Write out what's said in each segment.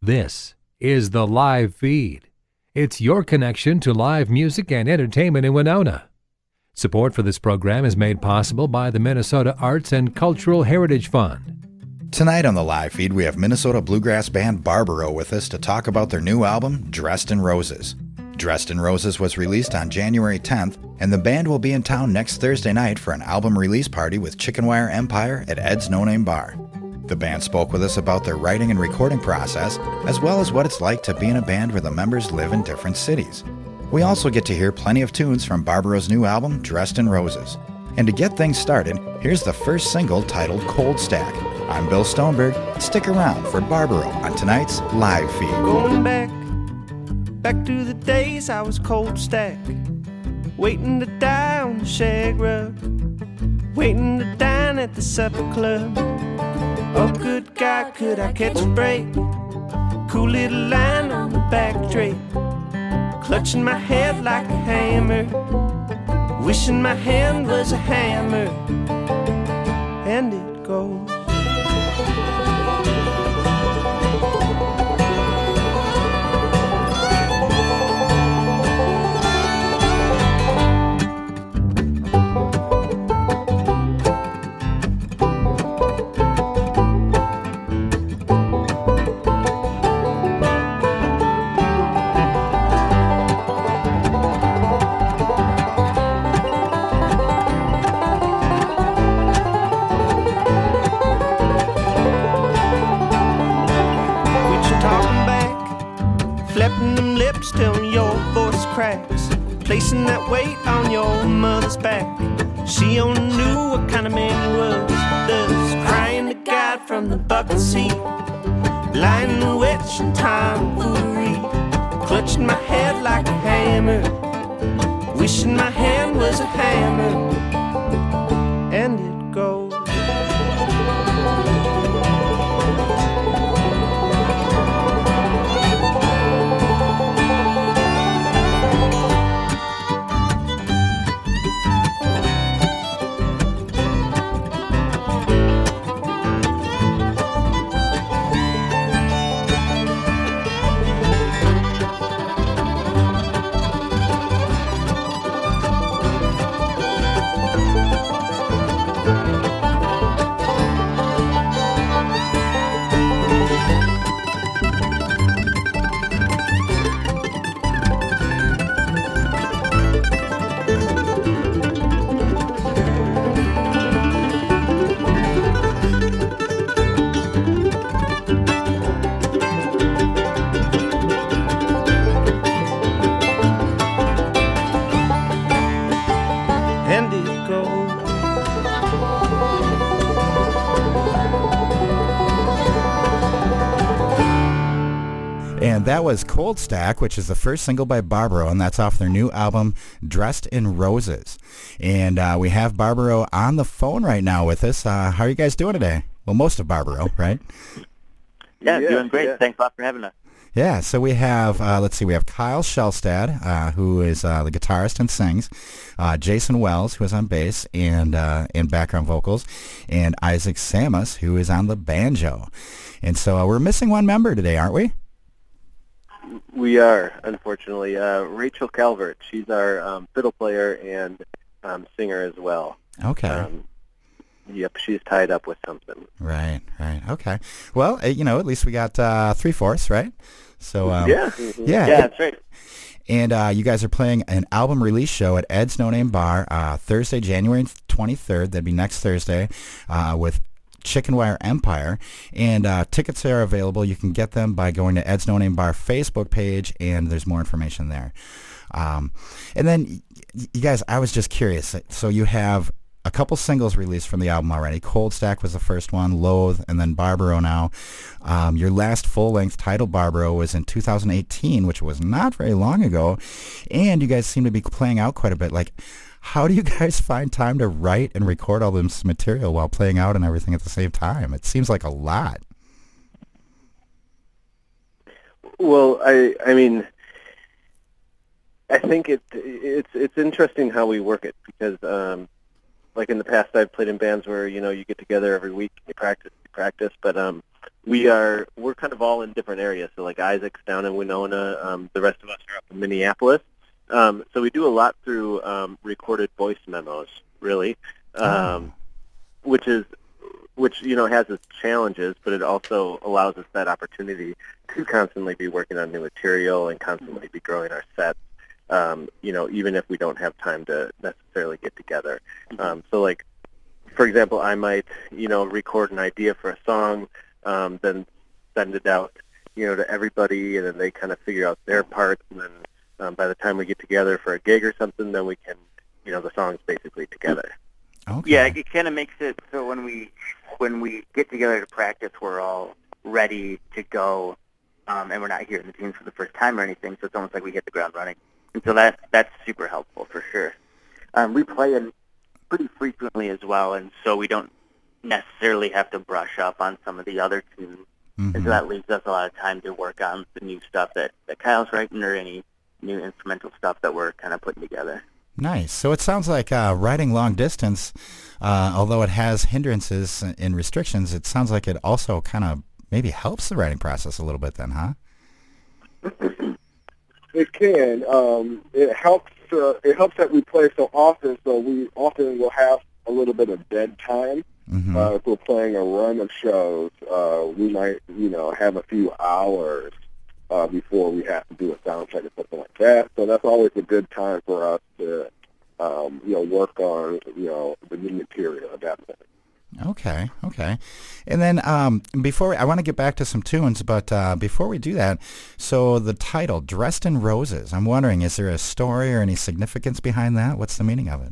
This is the live feed. It's your connection to live music and entertainment in Winona. Support for this program is made possible by the Minnesota Arts and Cultural Heritage Fund. Tonight on the live feed, we have Minnesota bluegrass band Barbaro with us to talk about their new album, Dressed in Roses. Dressed in Roses was released on January 10th, and the band will be in town next Thursday night for an album release party with Chicken Wire Empire at Ed's No Name Bar. The band spoke with us about their writing and recording process, as well as what it's like to be in a band where the members live in different cities. We also get to hear plenty of tunes from Barbaro's new album, Dressed in Roses. And to get things started, here's the first single titled Cold Stack. I'm Bill Stoneberg. Stick around for Barbaro on tonight's live feed. Going back to the days I was cold stack, waiting to die on the shag rug, waiting to dine at the supper club. Oh, good God, could I catch a break? Cool little line on the back drape, clutching my head like a hammer, wishing my hand was a hammer. And it goes. Till your voice cracks, placing that weight on your mother's back. She only knew what kind of man he was, thus crying to God from the bucket seat, lying the witch and tomfoolery, clutching my head like a hammer, wishing my hand was a hammer. And it goes. That was Cold Stack, which is the first single by Barbaro, and that's off their new album, Dressed in Roses. And we have Barbaro on the phone right now with us. How are you guys doing today? Well, most of Barbaro, right? Yeah, doing great. Yeah. Thanks a lot for having us. Yeah, so we have, we have Kyle Shelstad, who is the guitarist and sings, Jason Wells, who is on bass and background vocals, and Isaac Samus, who is on the banjo. And so we're missing one member today, aren't we? We are, unfortunately. Rachel Calvert. She's our fiddle player and singer as well. Okay. Yep, she's tied up with something. Right. Okay. Well, at least we got 3/4, right? So yeah, that's right. And you guys are playing an album release show at Ed's No Name Bar Thursday, January 23rd. That'd be next Thursday with Chicken Wire Empire, and tickets are available. You can get them by going to Ed's No Name Bar Facebook page, and there's more information there. And then, you guys, I was just curious. So you have a couple singles released from the album already. Cold Stack was the first one, Loathe, and then Barbaro now. Your last full-length title, Barbaro, was in 2018, which was not very long ago, and you guys seem to be playing out quite a bit. Like, how do you guys find time to write and record all this material while playing out and everything at the same time? It seems like a lot. Well, I mean, I think it's interesting how we work it because, like in the past, I've played in bands where you get together every week and you practice, but we're kind of all in different areas. So like Isaac's down in Winona, the rest of us are up in Minneapolis. So we do a lot through recorded voice memos, really, which has its challenges, but it also allows us that opportunity to constantly be working on new material and constantly be growing our sets. Even if we don't have time to necessarily get together. So like, for example, I might, record an idea for a song, then send it out, to everybody, and then they kind of figure out their parts, and then by the time we get together for a gig or something, then we can, the song's basically together. Okay. Yeah, it kind of makes it so when we get together to practice, we're all ready to go, and we're not hearing the tunes for the first time or anything, so it's almost like we hit the ground running. And so that's super helpful for sure. We play in pretty frequently as well, and so we don't necessarily have to brush up on some of the other tunes. Mm-hmm. And so that leaves us a lot of time to work on the new stuff that Kyle's writing or any new instrumental stuff that we're kind of putting together. Nice. So it sounds like writing long distance, although it has hindrances and restrictions, it sounds like it also kind of maybe helps the writing process a little bit then, huh? It can. It helps that we play so often, so we often will have a little bit of dead time. Mm-hmm. If we're playing a run of shows, we might, have a few hours before we have to do a sound check or something like that. So that's always a good time for us to, work on, the new material at that point. Okay. And then I want to get back to some tunes, but before we do that, so the title, Dressed in Roses, I'm wondering, is there a story or any significance behind that? What's the meaning of it?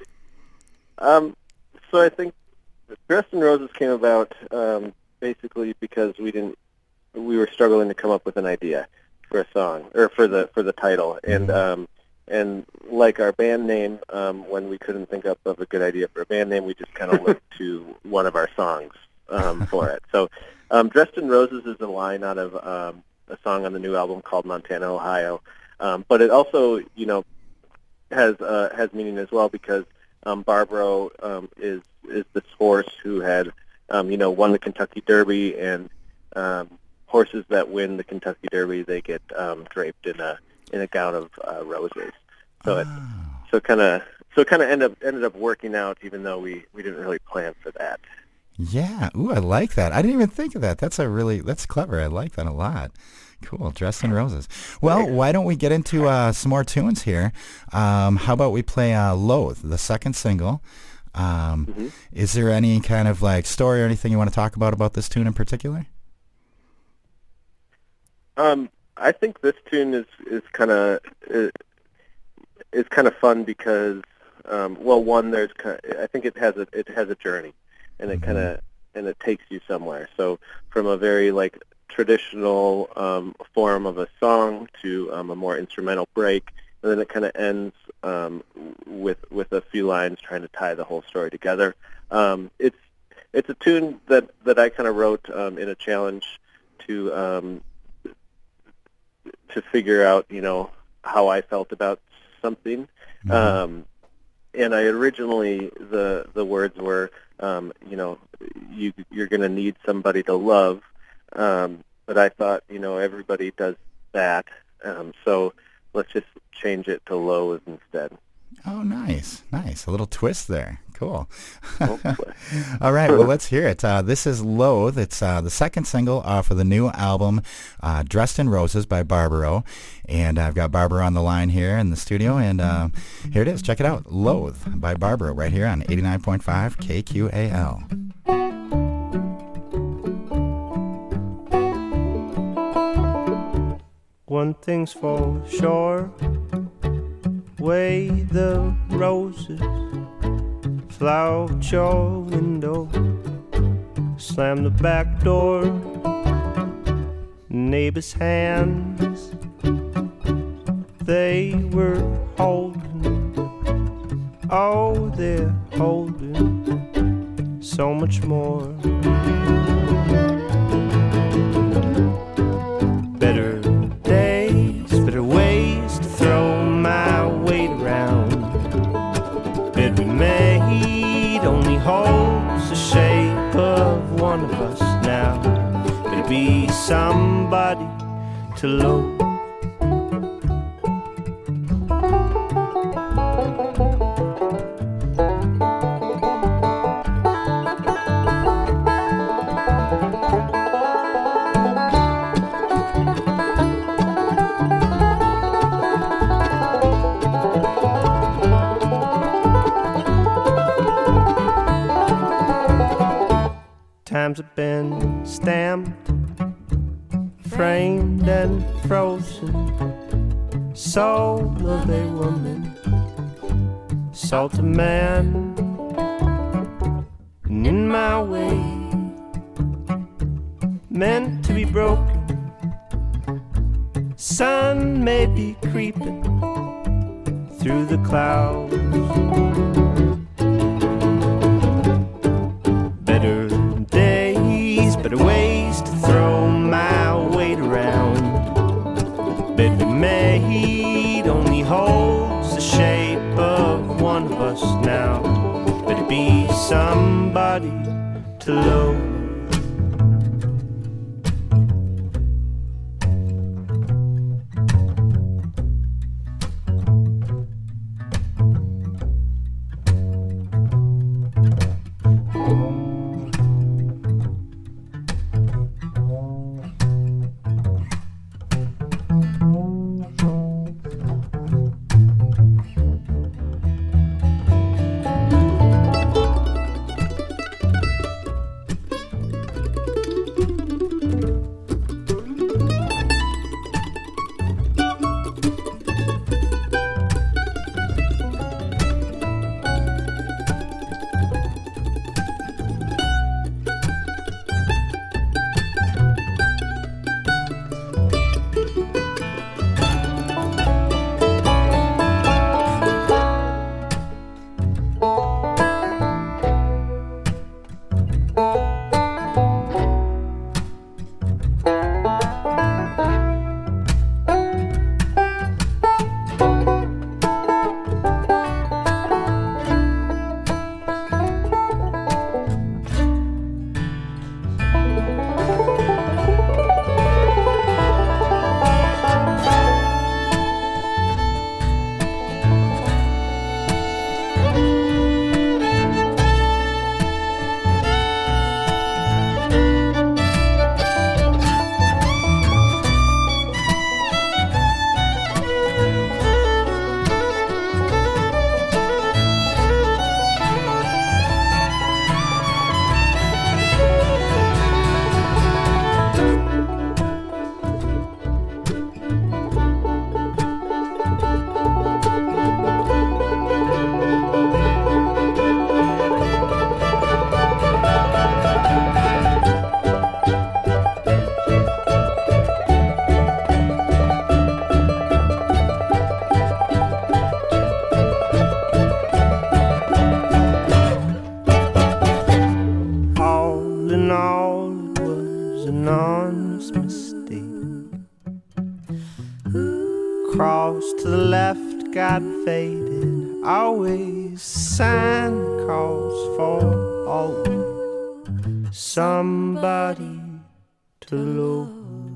So I think Dressed in Roses came about basically because we were struggling to come up with an idea for a song, or for the title. And like our band name, when we couldn't think up of a good idea for a band name, we just kind of looked to one of our songs for it. So Dressed in Roses is a line out of a song on the new album called Montana, Ohio. But it also, has meaning as well because Barbaro is this horse who had, won the Kentucky Derby, and horses that win the Kentucky Derby, they get draped in a gown of roses. So it kind of ended up working out, even though we didn't really plan for that. Yeah. Ooh, I like that. I didn't even think of that. That's clever. I like that a lot. Cool. Dressed in Roses. Well, why don't we get into some more tunes here? How about we play Loathe, the second single? Is there any kind of like story or anything you want to talk about this tune in particular? I think this tune is kind of fun because one, I think it has a journey, and it takes you somewhere. So from a very like traditional form of a song to a more instrumental break, and then it kind of ends with a few lines trying to tie the whole story together. It's a tune that I kind of wrote in a challenge to figure out, how I felt about something. And I originally, the words were, you're going to need somebody to love. But I thought, everybody does that. So let's just change it to loathe instead. Oh, nice. A little twist there. Cool. All right, well, let's hear it. This is Loathe. It's the second single off of the new album, Dressed in Roses by Barbaro. And I've got Barbaro on the line here in the studio, and here it is. Check it out. Loathe by Barbaro right here on 89.5 KQAL. One thing's for sure, way the roses flower out your window, slam the back door, neighbor's hands they were holding, oh they're holding so much more. Better days, better ways to throw my weight around. Bed we made only holds the shape of one of us now. somebody to loathe. Times have been stamped, framed and frozen. Soul of a woman, salt of man, and in my way, meant to be broken. Sun may be creeping through the clouds. Better days, better ways to throw my weight around. Bed we made only holds the shape of one of us now. Better be somebody to love. To the left got faded. Always sign calls for always somebody to love.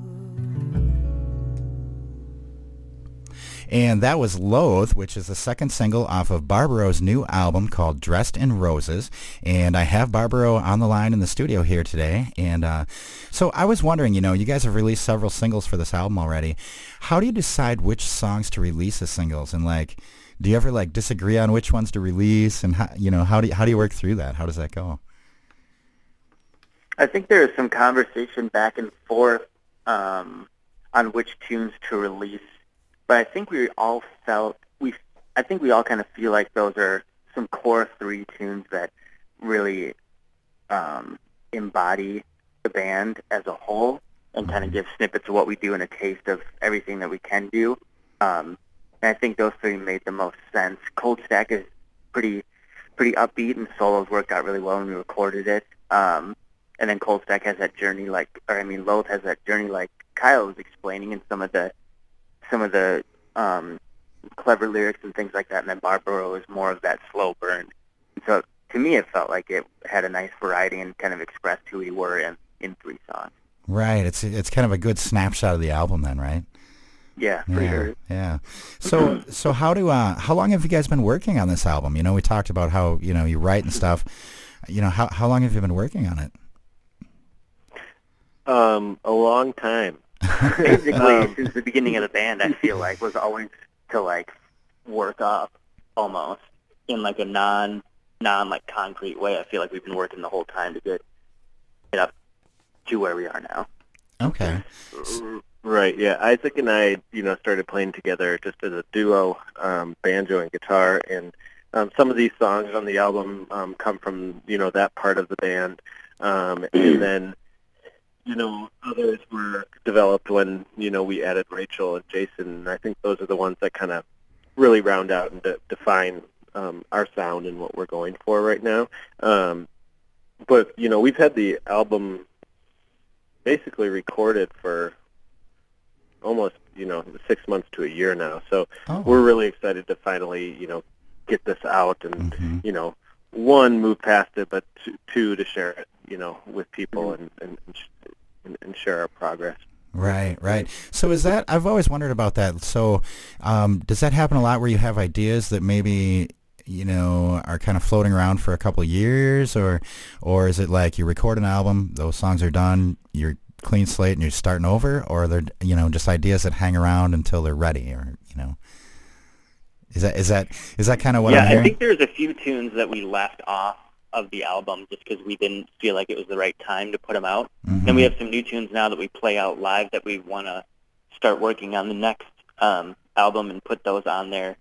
And that was Loathe, which is the second single off of Barbaro's new album called Dressed in Roses. And I have Barbaro on the line in the studio here today. And so I was wondering, you guys have released several singles for this album already. How do you decide which songs to release as singles? And do you ever disagree on which ones to release? And how do you work through that? How does that go? I think there is some conversation back and forth on which tunes to release. But I think we all kind of feel like those are some core three tunes that really embody the band as a whole and kind of give snippets of what we do and a taste of everything that we can do. And I think those three made the most sense. Cold Stack is pretty upbeat, and Solo's worked out really well when we recorded it. And then Cold Stack has that journey Loathe has that journey like Kyle was explaining, and some of the clever lyrics and things like that, and then Barbaro is more of that slow burn. And so to me it felt like it had a nice variety and kind of expressed who we were in three songs. Right. It's kind of a good snapshot of the album then, right? Yeah, for sure. Yeah. So how long have you guys been working on this album? You know, we talked about how, you know, you write and stuff. You know, how long have you been working on it? A long time. Basically, since the beginning of the band, I feel like was always to like work up almost in like a non like concrete way. I feel like we've been working the whole time to get up to where we are now. Okay. Right, yeah. Isaac and I, you know, started playing together just as a duo, banjo and guitar, and some of these songs on the album come from, you know, that part of the band. And then, you know, others were developed when, you know, we added Rachel and Jason, and I think those are the ones that kind of really round out and define our sound and what we're going for right now. But, you know, we've had the album basically recorded for almost, you know, 6 months to a year now. So we're really excited to finally, you know, get this out and, you know, one, move past it, but two, to share it, you know, with people and share our progress. Right. So is that, I've always wondered about that. So does that happen a lot where you have ideas that maybe, you know, are kind of floating around for a couple of years, or is it like you record an album, those songs are done, you're clean slate and you're starting over, or they're, you know, just ideas that hang around until they're ready, or, you know, is that kind of what I'm hearing? I think there's a few tunes that we left off of the album just because we didn't feel like it was the right time to put them out. And we have some new tunes now that we play out live that we want to start working on the next album and put those on there.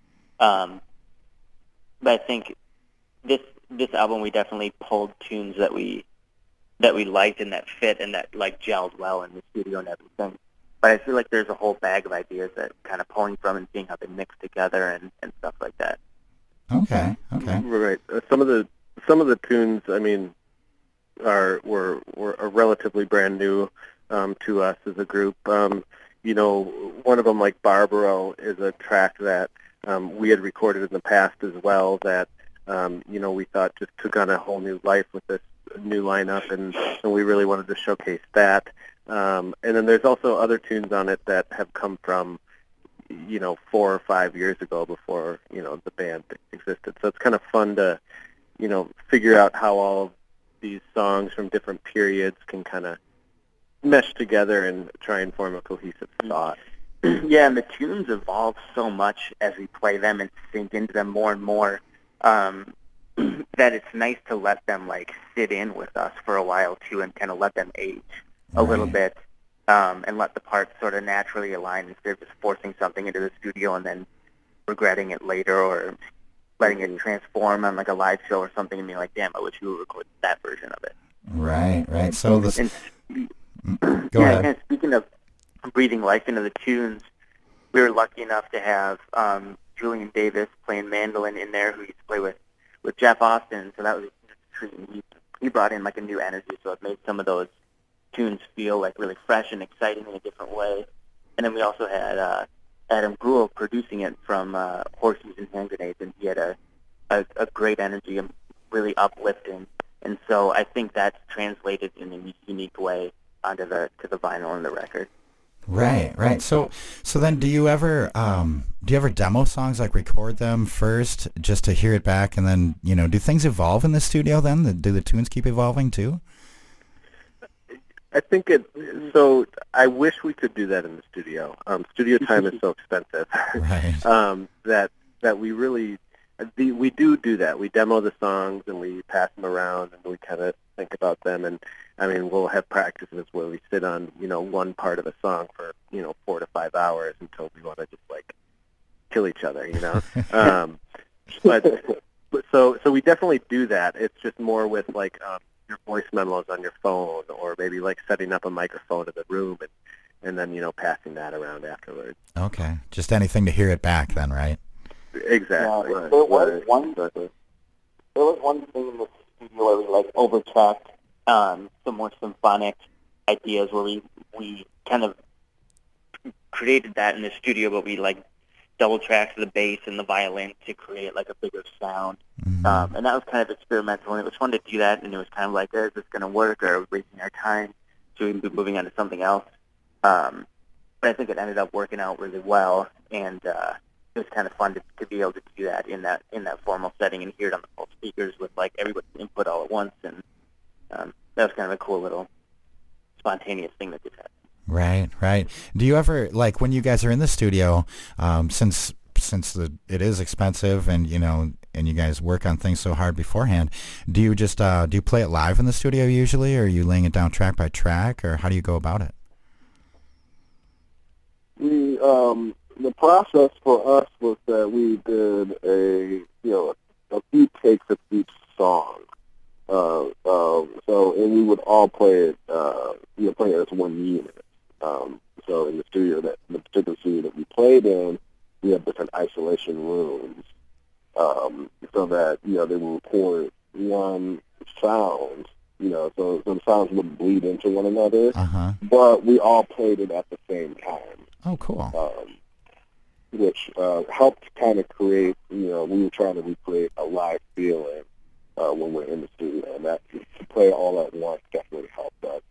But I think this album we definitely pulled tunes that we liked and that fit and that like gelled well in the studio and everything. But I feel like there's a whole bag of ideas that kind of pulling from and seeing how they mix together and stuff like that. Okay. Right. Some of the tunes, I mean, were relatively brand new to us as a group. You know, one of them, like Barbaro, is a track that we had recorded in the past as well that, you know, we thought just took on a whole new life with this new lineup, and we really wanted to showcase that. And then there's also other tunes on it that have come from, you know, 4 or 5 years ago before, you know, the band existed. So it's kind of fun to, you know, figure out how all of these songs from different periods can kind of mesh together and try and form a cohesive thought. Yeah, and the tunes evolve so much as we play them and sink into them more and more that it's nice to let them, like, sit in with us for a while, too, and kind of let them age a little bit and let the parts sort of naturally align instead of just forcing something into the studio and then regretting it later or letting it transform on, like, a live show or something and being like, damn, I wish you would record that version of it. Right. So this... Go ahead. And speaking of breathing life into the tunes, we were lucky enough to have Julian Davis playing mandolin in there, who used to play with Jeff Austin, so that was a treat. He brought in like a new energy, so it made some of those tunes feel like really fresh and exciting in a different way. And then we also had Adam Grewal producing it from Horseshoes and Hand Grenades, and he had a great energy and really uplifting. And so I think that's translated in a unique way onto the vinyl and the record. Right. So then, do you ever demo songs, like record them first just to hear it back, and then, you know, do things evolve in the studio? Then do the tunes keep evolving too? I think so I wish we could do that in the studio. Studio time is so expensive. Right. That we really we do that. We demo the songs and we pass them around and we kind of think about them. And I mean, we'll have practices where we sit on, you know, one part of a song for, you know, 4 to 5 hours until we want to just like kill each other, you know. So we definitely do that. It's just more with like your voice memos on your phone, or maybe like setting up a microphone in the room and then, you know, passing that around afterwards. Okay, just anything to hear it back then, right? Exactly. Yeah, there was one thing in the studio where we like overchecked some more symphonic ideas, where we kind of created that in the studio, but we like double tracked the bass and the violin to create like a bigger sound. And that was kind of experimental, and it was fun to do that, and it was kind of like, is this going to work, or are we wasting our time? should we be moving on to something else? But I think it ended up working out really well, and it was kind of fun to be able to do that in that formal setting and hear it on the full speakers with like everybody's input all at once, and that was kind of a cool little spontaneous thing that just happened. Right. Do you ever, like, when you guys are in the studio, since it is expensive and you guys work on things so hard beforehand, do you just do you play it live in the studio usually, or are you laying it down track by track, or how do you go about it? The process for us was that we did a few takes of each song. And we would all play it, play it as one unit. So in the studio, the particular studio that we played in, we have different isolation rooms, so that they will record one sound. So the sounds wouldn't bleed into one another. But we all played it at the same time. Oh, cool. Which helped kind of create, we were trying to recreate a live feeling when we're in the studio, and that to play all at once definitely helped us,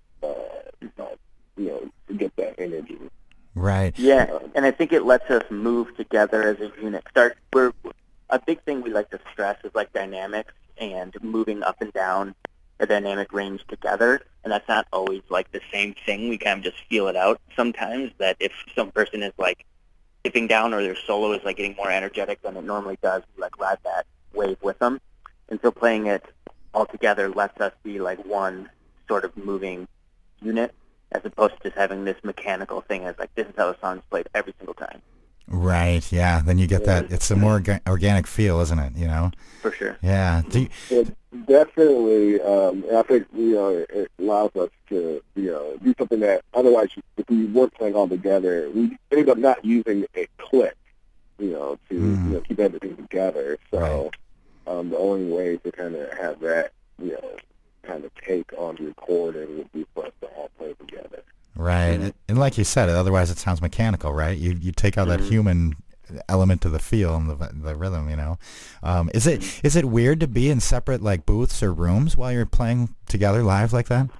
get that energy. Right. Yeah, and I think it lets us move together as a unit. A big thing we like to stress is like dynamics and moving up and down a dynamic range together, and that's not always like the same thing. We kind of just feel it out sometimes, that if some person is like dipping down or their solo is like getting more energetic than it normally does, we like ride that wave with them. And so playing it all together lets us be like one sort of moving unit, as opposed to just having this mechanical thing as like, this is how the song's played every single time. Right, yeah. Then you get that, it's a more organic feel, isn't it, For sure. Yeah. It definitely, I think, it allows us to, do something that otherwise, if we weren't playing all together, we ended up not using a click, to, keep everything together. So the only way to kind of have that, kind of take on the recording would be for us to all play together. Right, and like you said, otherwise it sounds mechanical, right? You take out that human element to the feel and the rhythm, Is it weird to be in separate like booths or rooms while you're playing together live like that?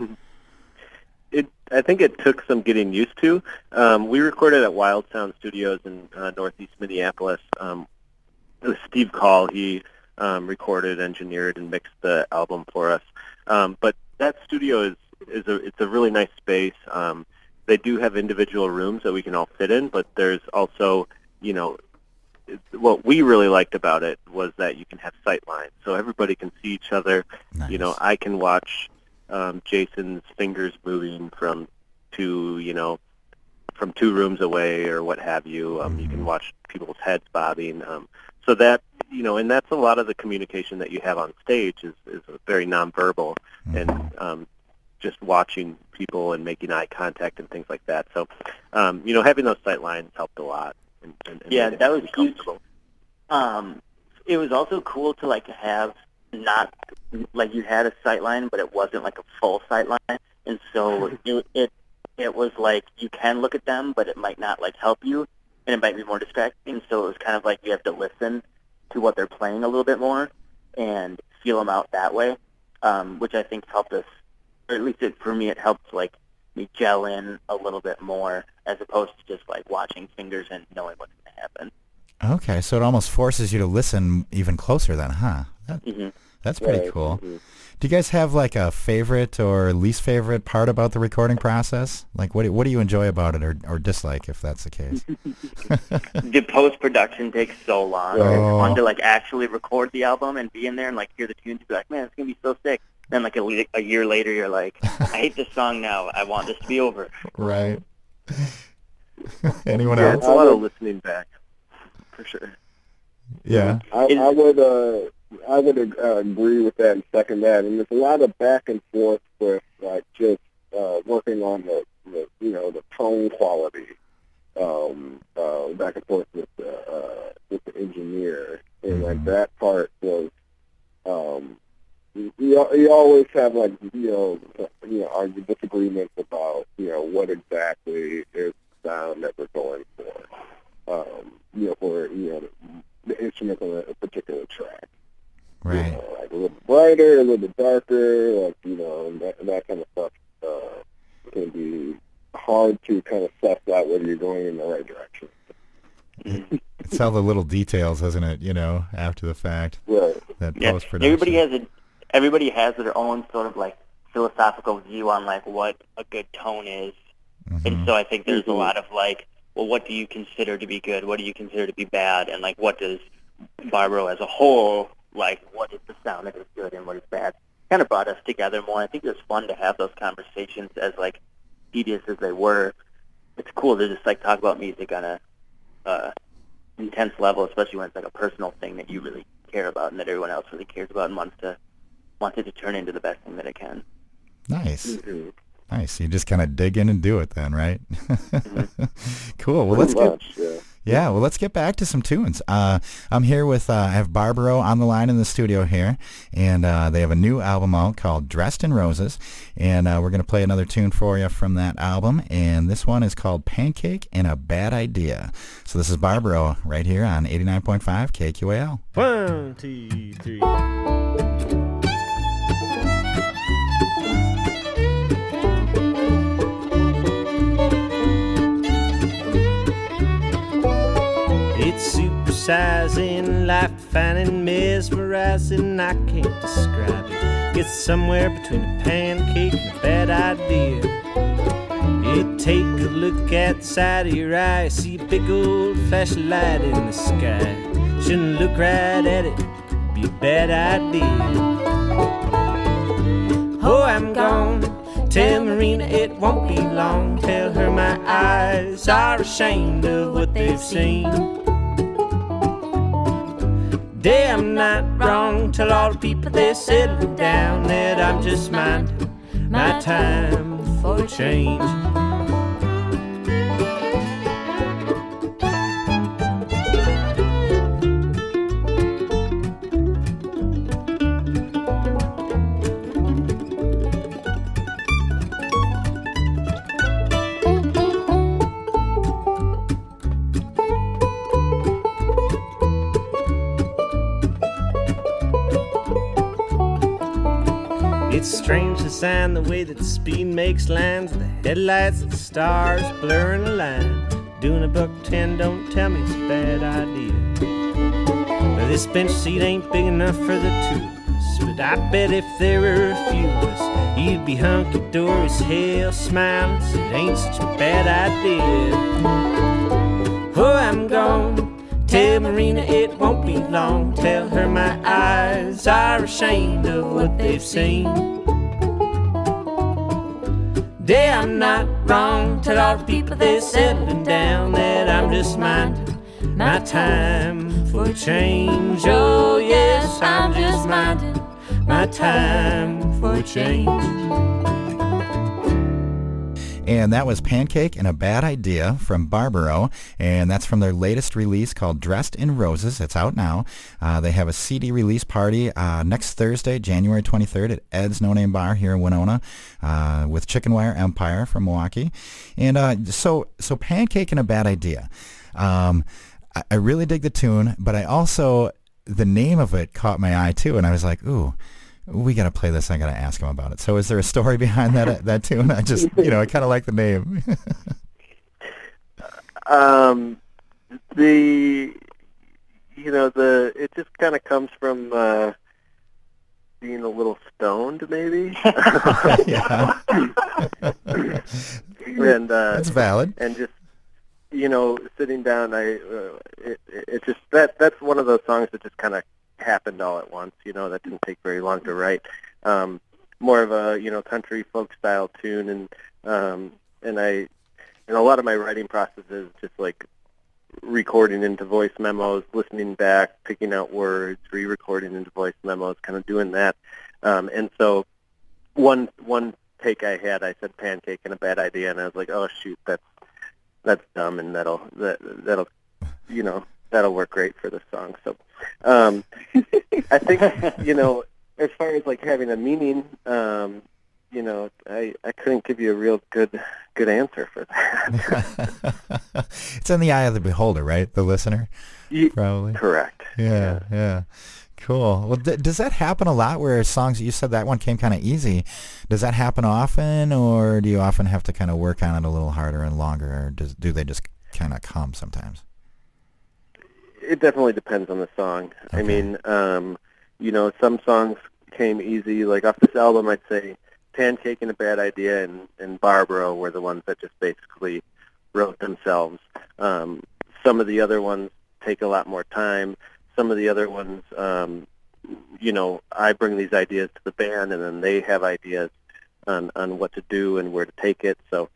I think it took some getting used to. We recorded at Wild Sound Studios in Northeast Minneapolis. It was Steve Call. He recorded, engineered, and mixed the album for us. But that studio it's a really nice space. They do have individual rooms that we can all fit in, but there's also, what we really liked about it was that you can have sight lines, so everybody can see each other. Nice. I can watch Jason's fingers moving from two rooms away or what have you. You can watch people's heads bobbing. So that, and that's a lot of the communication that you have on stage is very nonverbal, and just watching people and making eye contact and things like that. So, having those sight lines helped a lot. And yeah, that was huge. It was also cool to like have not like you had a sight line, but it wasn't like a full sight line, and so it was like you can look at them, but it might not like help you, and it might be more distracting. So it was kind of like you have to listen to what they're playing a little bit more and feel them out that way, which I think helped us. Or at least for me, it helped like me gel in a little bit more, as opposed to just like watching fingers and knowing what's going to happen. Okay, so it almost forces you to listen even closer then, huh? That's pretty cool. Do you guys have like a favorite or least favorite part about the recording process? Like what do you enjoy about it or dislike, if that's the case? The post-production takes so long. Oh. It's fun to like actually record the album and be in there and like hear the tunes and be like, man, it's going to be so sick. Then like a year later, you're like, I hate this song now. I want this to be over. Right. Anyone Yeah, else? it's a lot of listening back, for sure. Yeah. I would agree with that and second that. And there's a lot of back and forth with like just working on the tone quality, back and forth with the engineer, and like that part was. You always have like argue disagreements about what exactly is the sound that we're going for, for the instrument on a particular track. Right. Like a little brighter, a little bit darker, like and that kind of stuff came going in the right direction. It's all the little details, isn't it? You know, after the fact, Right. that Yeah, post-production. everybody has their own sort of like philosophical view on like what a good tone is, and so I think there's a lot of like, well, what do you consider to be good? What do you consider to be bad? And like, what does Barbaro as a whole like? What is the sound that is good and what is bad? Kind of brought us together more. I think it was fun to have those conversations, as like tedious as they were. It's cool to just like talk about music on a intense level, especially when it's like a personal thing that you really care about and that everyone else really cares about and wants it to turn into the best thing that it can. Nice. Nice. You just kind of dig in and do it then, right? Cool. Well, let's get... Yeah, well, let's get back to some tunes. I'm here with, I have Barbaro on the line in the studio here, and they have a new album out called Dressed in Roses, and we're going to play another tune for you from that album, and this one is called Pancake and a Bad Idea. So this is Barbaro right here on 89.5 KQAL. 1, 2, 3. It's supersizing, life-defining, mesmerizing, I can't describe it. It's somewhere between a pancake and a bad idea. You take a look at the side of your eye, see a big old flash of light in the sky. Shouldn't look right at it, be a bad idea. Oh, I'm gone. Tell Marina it won't be long. Tell her my eyes are ashamed of what they've seen. Damn, not wrong. Tell all the people they're settling down that I'm just minding my time for a change. It's strange design, the way that the speed makes lines, the headlights, the stars blurring a line. Doing $1.10, don't tell me it's a bad idea. But this bench seat ain't big enough for the two of us. But I bet if there were a few of us, you'd be hunky-dory as hell, smiling. So it ain't such a bad idea. Oh, I'm gone. Tell Marina it won't be long. Tell her my eyes are ashamed of what they've seen. Damn, not wrong. Tell all the people they're settling down that I'm just minding my time for a change. Oh yes, I'm just minding my time for a change. And that was Pancake and a Bad Idea from Barbaro, and that's from their latest release called Dressed in Roses. It's out now. They have a CD release party next Thursday, January 23rd at Ed's No Name Bar here in Winona with Chicken Wire Empire from Milwaukee. And so Pancake and a Bad Idea. I really dig the tune, but I also, the name of it caught my eye too, and I was like, ooh, we got to play this. I got to ask him about it. So is there a story behind that tune? I just, I kind of like the name. It just kind of comes from being a little stoned, maybe. Yeah. And that's valid. And just, sitting down, it's just that's one of those songs that just kind of happened all at once. That didn't take very long to write. More of a country folk style tune, and a lot of my writing process is just like recording into voice memos, listening back, picking out words, re-recording into voice memos, kind of doing that. And so one take I had, I said Pancake and a Bad Idea, and I was like, oh shoot, that's dumb, and that'll work great for this song. So I think as far as like having a meaning, I couldn't give you a real good answer for that. It's in the eye of the beholder, right? The listener, probably. Correct. Yeah. Cool. Well, does that happen a lot where songs, you said that one came kind of easy. Does that happen often, or do you often have to kind of work on it a little harder and longer, or do they just kind of come sometimes? It definitely depends on the song. Okay. I mean, some songs came easy. Like off this album, I'd say Pancake and A Bad Idea and Barbaro were the ones that just basically wrote themselves. Some of the other ones take a lot more time. Some of the other ones, I bring these ideas to the band, and then they have ideas on what to do and where to take it. So,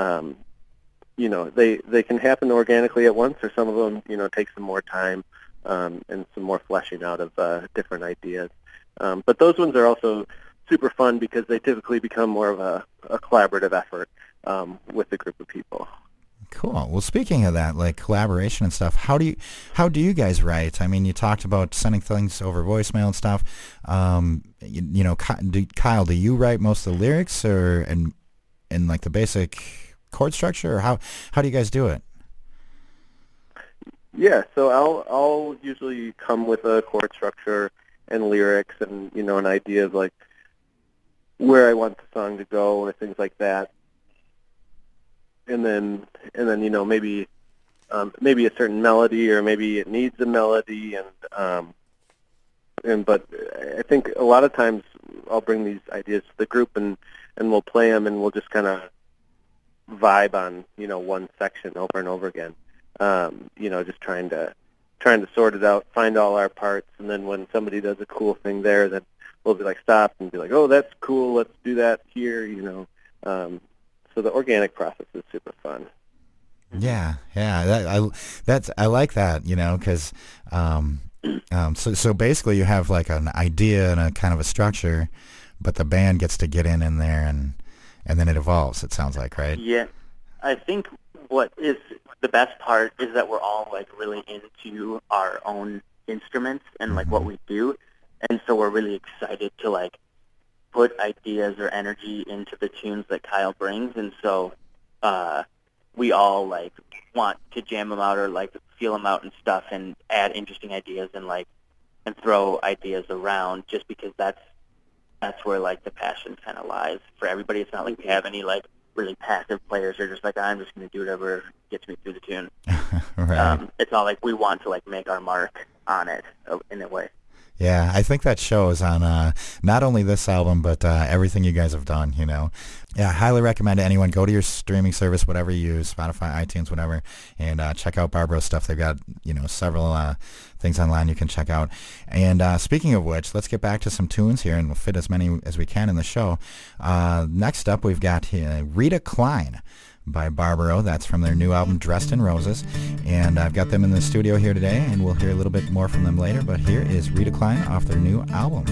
they can happen organically at once, or some of them, take some more time and some more fleshing out of different ideas. But those ones are also super fun because they typically become more of a collaborative effort with a group of people. Cool. Well, speaking of that, like collaboration and stuff, how do you guys write? I mean, you talked about sending things over voicemail and stuff. Kyle, do you write most of the lyrics, or in like the basic chord structure, or how do you guys do it? Yeah, so I'll usually come with a chord structure and lyrics, and an idea of like where I want the song to go or things like that. And then maybe a certain melody, or maybe it needs a melody, but I think a lot of times I'll bring these ideas to the group and we'll play them, and we'll just kind of vibe on one section over and over again. Just trying to sort it out, find all our parts, and then when somebody does a cool thing there, then we'll be like stop and be like, oh, that's cool, let's do that here. So the organic process is super fun. Yeah. I like that, because so basically you have like an idea and a kind of a structure, but the band gets to get in there and then it evolves. It sounds like, right? Yeah, I think what is the best part is that we're all like really into our own instruments and like what we do, and so we're really excited to like put ideas or energy into the tunes that Kyle brings, and so we all like want to jam them out or like feel them out and stuff, and add interesting ideas and throw ideas around, just because that's where like the passion kind of lies for everybody. It's not like we have any like really passive players who are just like, I'm just going to do whatever gets me through the tune. Right. It's all like we want to like make our mark on it in a way. Yeah, I think that shows on not only this album, but everything you guys have done, Yeah, I highly recommend to anyone, go to your streaming service, whatever you use, Spotify, iTunes, whatever, and check out Barbaro's stuff. They've got, several things online you can check out. And speaking of which, let's get back to some tunes here, and we'll fit as many as we can in the show. Next up, we've got Rita Klein by Barbaro. That's from their new album, Dressed in Roses. And I've got them in the studio here today, and we'll hear a little bit more from them later. But here is Rita Klein off their new album.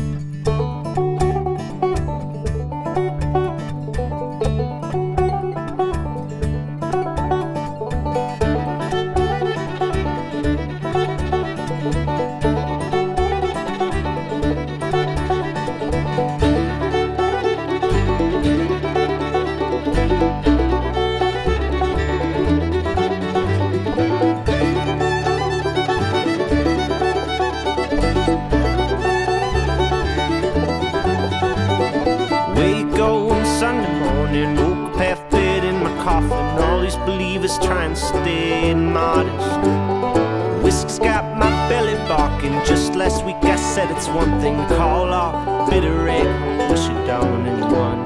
Believers try and stay modest. Whisk's got my belly barking. Just last week I said it's one thing to call off bitter egg, wish it on anyone.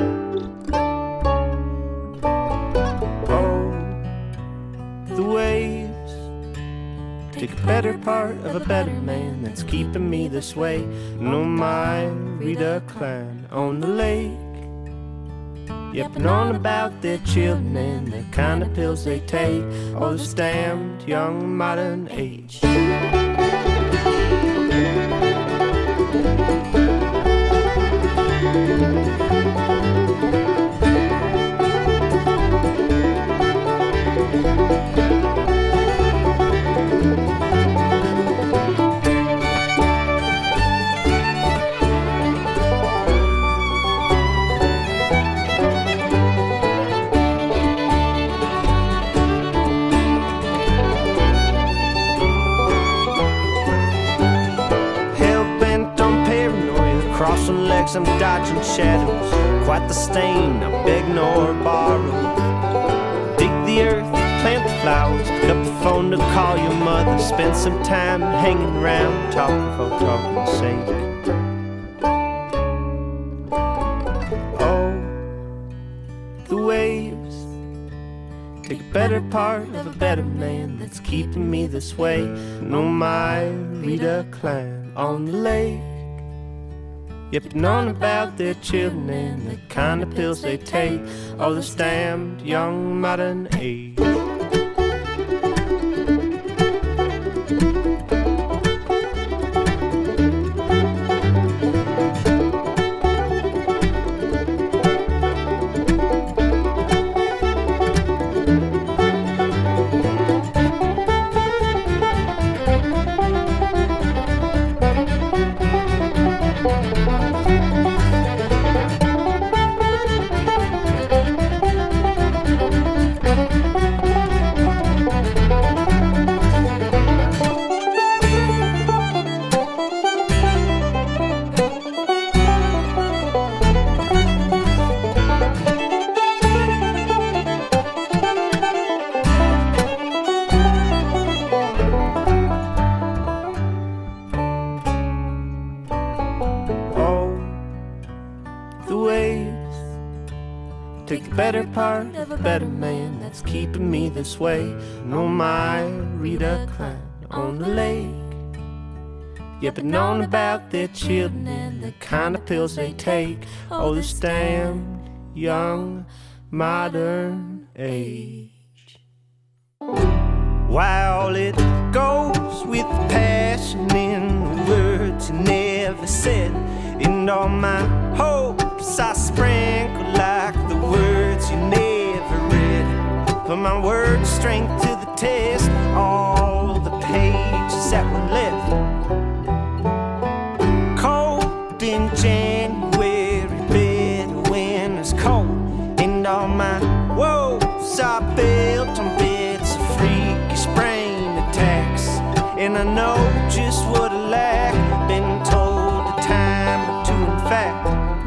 Oh, the waves take a better part of a better man that's keeping me this way. No, my Rita Klein on the lake, yapping on about their children and the kind of pills they take. Oh, this damned young modern age. crossing legs, I'm dodging shadows. Quite the stain, I beg nor borrow. Dig the earth, plant the flowers, pick up the phone to call your mother. Spend some time hanging around, talking for talking's sake. Oh, the waves take a better part of a better man that's keeping me this way. No, my Rita Klein on the lake, yipping on about their children and the kind of pills they take. Oh, this damned young modern age. Better part of a better man that's keeping me this way. No, my Rita Klein on the lake, yipping on about their children and the kind of pills they take. Oh, this damn young modern age. While it goes with passion in the words you never said, and all my hopes I sprinkle like the words you never read. Put my word strength to the test, all the pages that were left. Cold in January, bitter winter's cold, and all my woes are built on bits of freakish brain attacks. And I know just what I lack, been told a time or two in fact.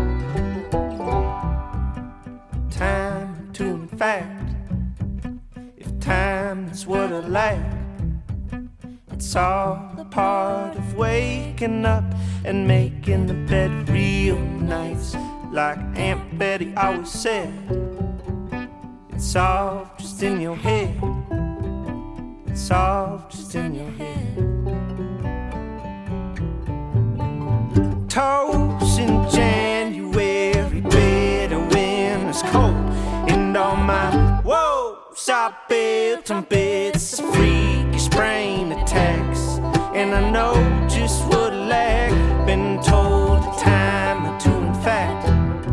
Time or two in fact. If time is what I lack, it's all a part of waking up and making the bed real nice. Like Aunt Betty always said, it's all just in your head. It's all just in your head. Toes in January, bitter winter's cold, and all my woes are built on bits of freakish brain attacks. And I know just what I lack, been told a time or two in fact.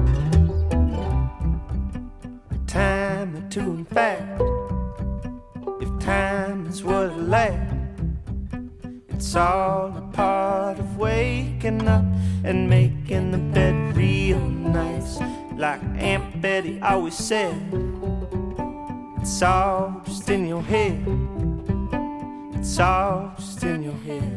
A time or two in fact. If time is what I lack, it's all a part of waking up and making the bed real nice. Like Aunt Betty always said, it's all just in your head. It's all just in your head.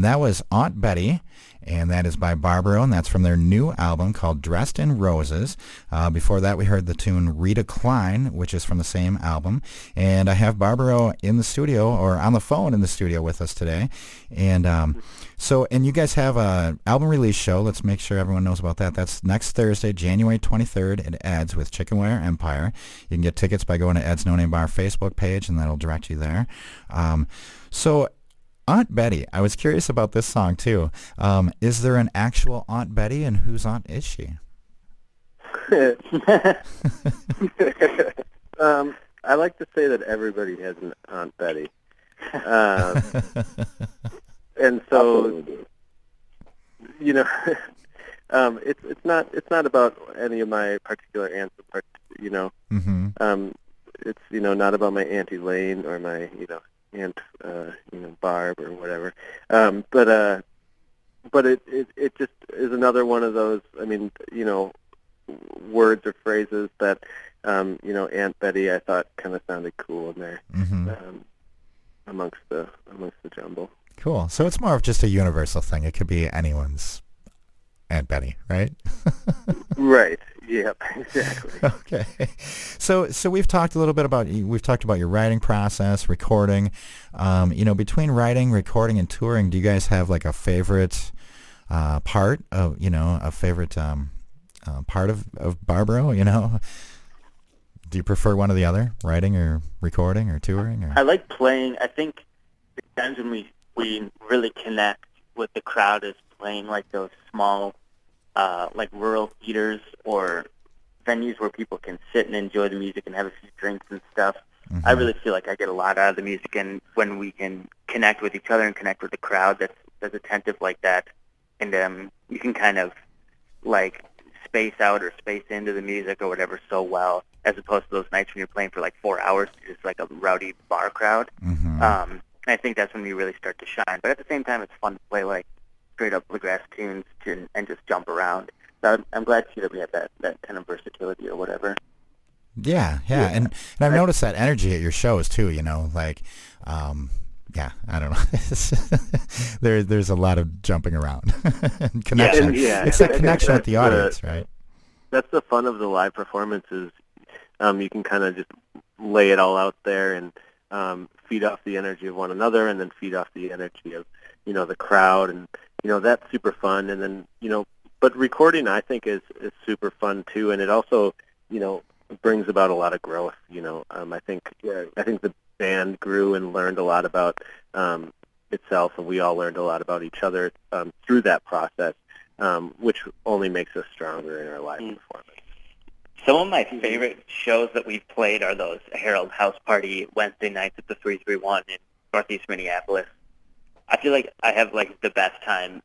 And that was Aunt Betty, and that is by Barbaro, and that's from their new album called Dressed in Roses. Before that, we heard the tune Rita Klein, which is from the same album. And I have Barbaro in the studio, or on the phone in the studio with us today. And and you guys have a album release show. Let's make sure everyone knows about that. That's next Thursday, January 23rd at Ed's with Chicken Wire Empire. You can get tickets by going to Ed's No Name Bar Facebook page, and that'll direct you there. So Aunt Betty, I was curious about this song too. Is there an actual Aunt Betty, and whose aunt is she? I like to say that everybody has an Aunt Betty. And so, you know, it's not about any of my particular aunts. You know, it's not about my Aunt Elaine or my Aunt Barb or whatever. But it just is another one of those. I mean, words or phrases that Aunt Betty I thought kind of sounded cool in there amongst the jumble. Cool. So it's more of just a universal thing. It could be anyone's Aunt Betty, right? Right. Yep. Exactly. Okay. So we've talked a little bit about your writing process, recording. Between writing, recording, and touring, do you guys have like a favorite part of part of Barbaro? Do you prefer one or the other, writing or recording or touring? Or? I like playing. I think the times when we really connect with the crowd is playing like those small, like rural theaters or venues where people can sit and enjoy the music and have a few drinks and stuff. I really feel like I get a lot out of the music, and when we can connect with each other and connect with the crowd that's attentive like that, and you can kind of like space out or space into the music or whatever so well, as opposed to those nights when you're playing for like 4 hours to just like a rowdy bar crowd. I think that's when we really start to shine. But at the same time, it's fun to play like straight up bluegrass tunes and just jump around. So I'm glad to see that we have that kind of versatility or whatever. Yeah. And I've noticed that energy at your shows too. I don't know. There's a lot of jumping around and connection. It's that connection with the audience, right? That's the fun of the live performances. You can kind of just lay it all out there and feed off the energy of one another, and then feed off the energy of the crowd, and that's super fun. And then but recording I think is super fun too, and it also brings about a lot of growth. I think the band grew and learned a lot about itself, and we all learned a lot about each other through that process, which only makes us stronger in our live performance. Some of my favorite shows that we've played are those Harold House Party Wednesday nights at the 331 in Northeast Minneapolis. I feel like I have like the best time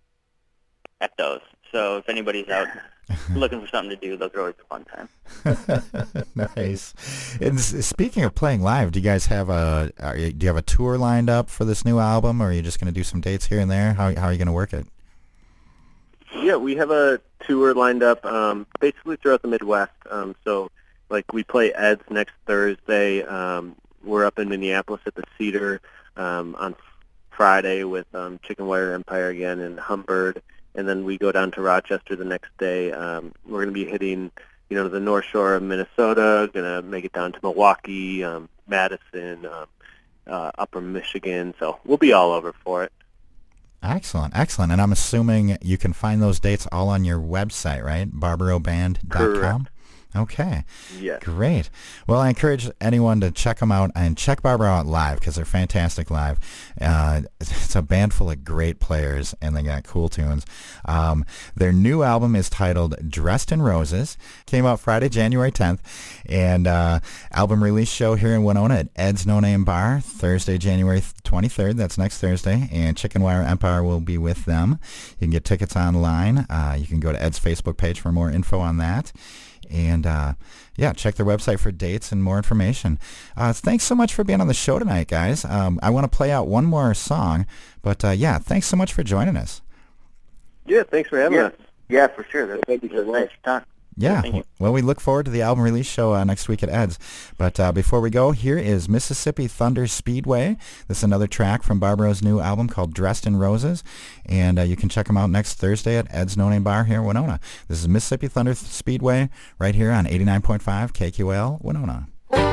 at those. So if anybody's out looking for something to do, those are always a fun time. Nice. And speaking of playing live, do you guys have a tour lined up for this new album, or are you just going to do some dates here and there? How are you going to work it? Yeah, we have a tour lined up basically throughout the Midwest. So, like, we play Ed's next Thursday. We're up in Minneapolis at the Cedar on Friday with Chicken Wire Empire again in Humbird. And then we go down to Rochester the next day. We're going to be hitting, the North Shore of Minnesota, going to make it down to Milwaukee, Madison, Upper Michigan. So we'll be all over for it. Excellent. And I'm assuming you can find those dates all on your website, right? barbaroband.com? Correct. Okay. Yes. Great. Well, I encourage anyone to check them out and check Barbaro out live because they're fantastic live. It's a band full of great players, and they got cool tunes. Their new album is titled Dressed in Roses. Came out Friday, January 10th. And album release show here in Winona at Ed's No Name Bar, Thursday, January 23rd. That's next Thursday. And Chicken Wire Empire will be with them. You can get tickets online. You can go to Ed's Facebook page for more info on that. And, check their website for dates and more information. Thanks so much for being on the show tonight, guys. I want to play out one more song, but, thanks so much for joining us. Yeah, thanks for having us. Yeah, for sure. Thank you so much. Yeah, Thank you. well, we look forward to the album release show next week at Ed's. But before we go, here is Mississippi Thunder Speedway. This is another track from Barbaro's new album called Dressed in Roses. And you can check them out next Thursday at Ed's No Name Bar here in Winona. This is Mississippi Thunder Speedway right here on 89.5 KQAL Winona.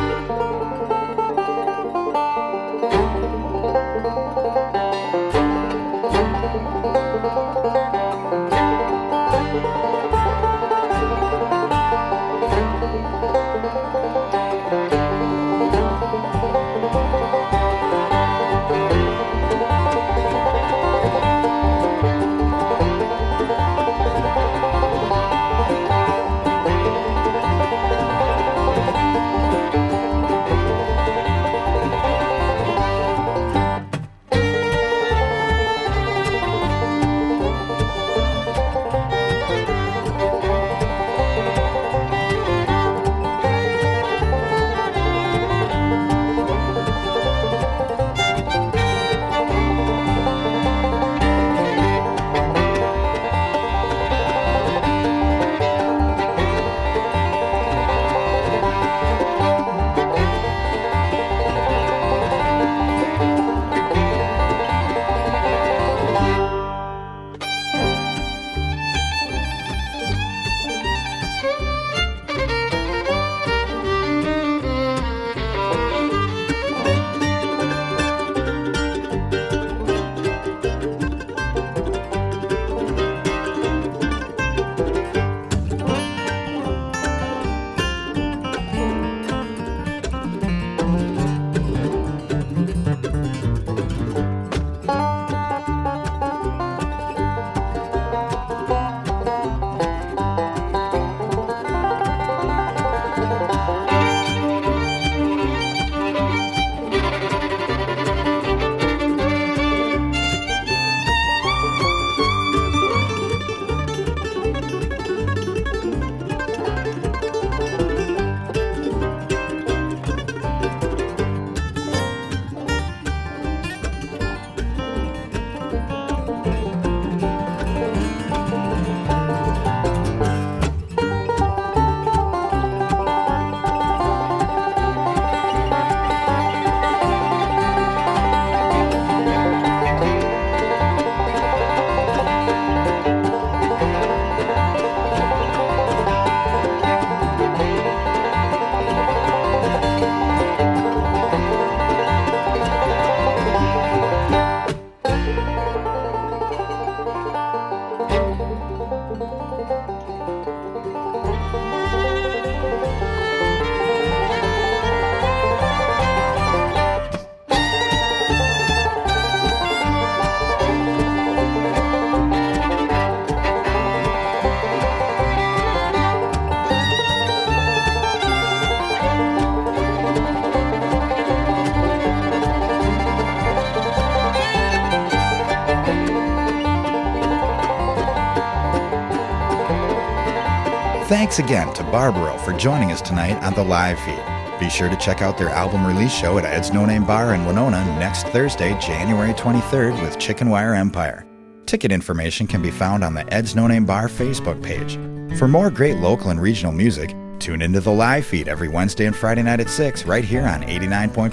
Thanks again to Barbaro for joining us tonight on the live feed. Be sure to check out their album release show at Ed's No Name Bar in Winona next Thursday, January 23rd with Chicken Wire Empire. Ticket information can be found on the Ed's No Name Bar Facebook page. For more great local and regional music, tune into the live feed every Wednesday and Friday night at 6 right here on 89.5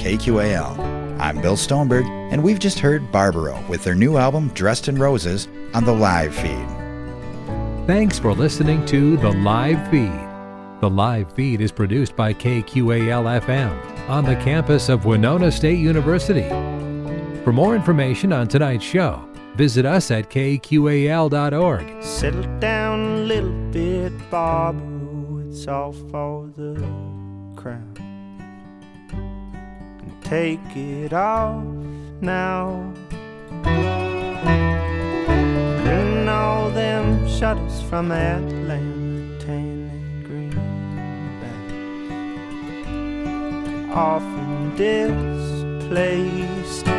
KQAL. I'm Bill Stoneberg, and we've just heard Barbaro with their new album Dressed in Roses on the live feed. Thanks for listening to The Live Feed. The Live Feed is produced by KQAL-FM on the campus of Winona State University. For more information on tonight's show, visit us at kqal.org. Settle down a little bit, Barbaro, it's all for the crown. And take it off now. And all them shutters from Atlanta, tan and greenback, often displaced.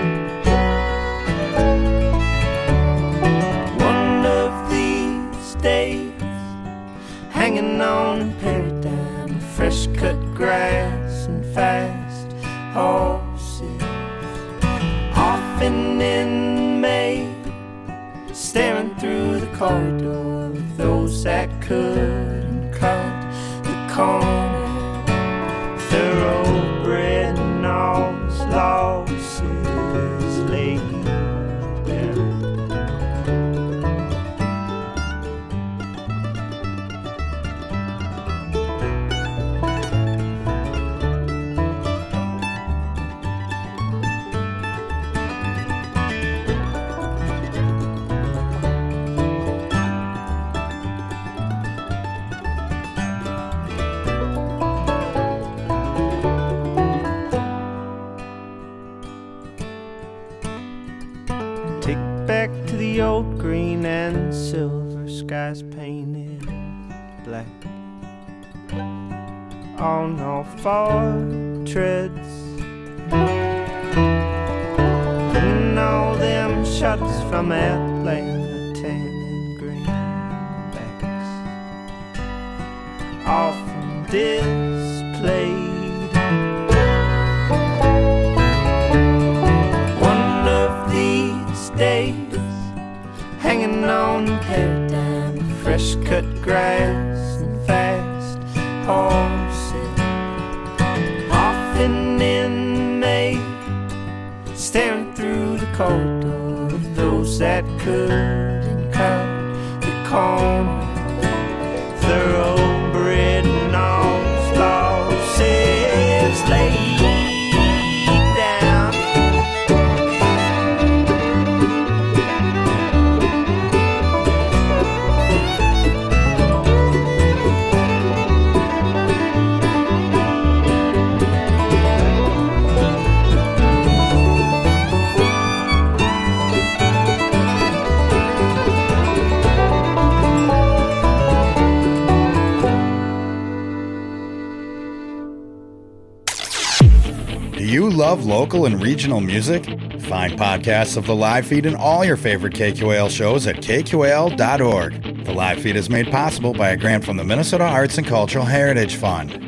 One of these days, hanging on a paradigm, fresh cut grass and fast horses, often in May, staring through the corridor of those that couldn't corner, thoroughbred and all his losses laid down. Take back to the old green and silver skies painted black on all four treads, and all them shots from Atlanta tan and greenbacks often displayed. One of these days, hanging on paradigm, fresh cut grass and fast horses, often in May, staring through the corridor of those that couldn't cut the corner, thoroughbred and all his losses laid down. Do you love local and regional music? Find podcasts of the live feed and all your favorite KQAL shows at kqal.org. The live feed is made possible by a grant from the Minnesota Arts and Cultural Heritage Fund.